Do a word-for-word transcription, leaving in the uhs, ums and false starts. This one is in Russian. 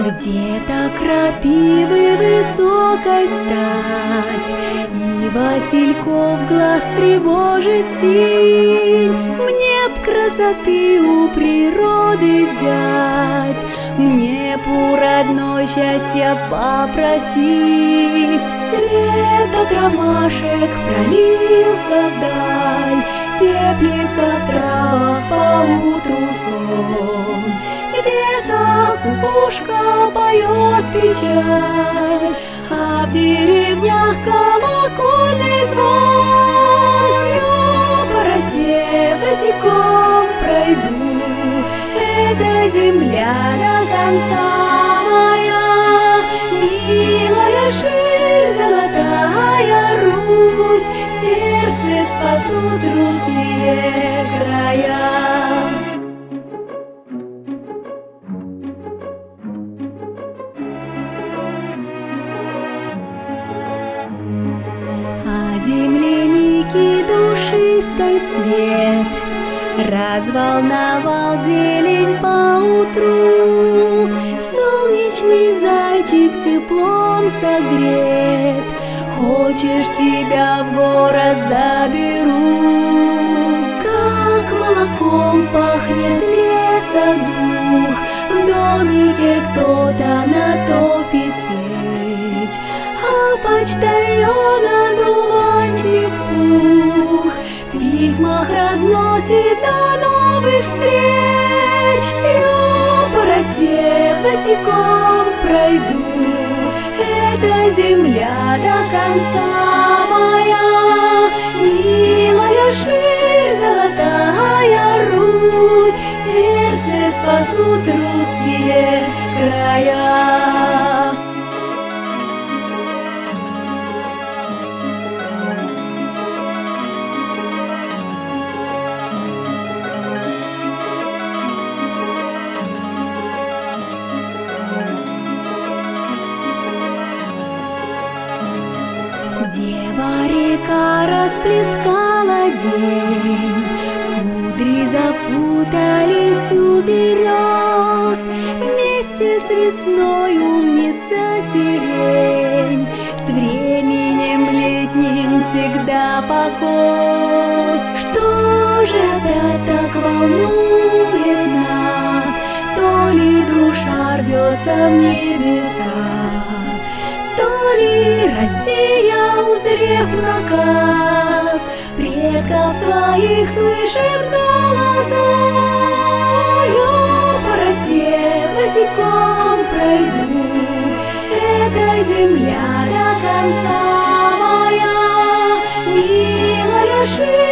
Где-то крапивы высокой стать, и васильков глаз тревожит синь. Мне б красоты у природы взять, мне б у родной счастья попросить. Свет от ромашек пролился вдаль, теплится в травах поутру сон. Где-то кукушка поет печаль, а в деревнях колокольный звон. Я по росе босиком пройду, эта земля до конца моя. Милая ширь, золотая Русь, сердце спасут русские края. Земляники душистой цвет разволновал зелень поутру. Солнечный зайчик теплом согрет, хочешь, тебя в город заберу. Как молоком пахнет лесодух, в домике кто-то натопит печь, а почтальон одуванчик пух в письмах разносит до новых встреч. Я по росе босиком пройду, эта земля до конца моя. Милая ширь, золотая Русь, сердце спасут русские края. Дева-река расплескала день, кудри запутались у берез. Вместе с весной умница сирень, с временем летним всегда покос. Что же опять так волнует нас? То ли душа рвется в небеса, то ли Россия, узрев наказ предков своих, слышит голоса. Я по росе босиком пройду, эта земля до конца моя. Милая ширь,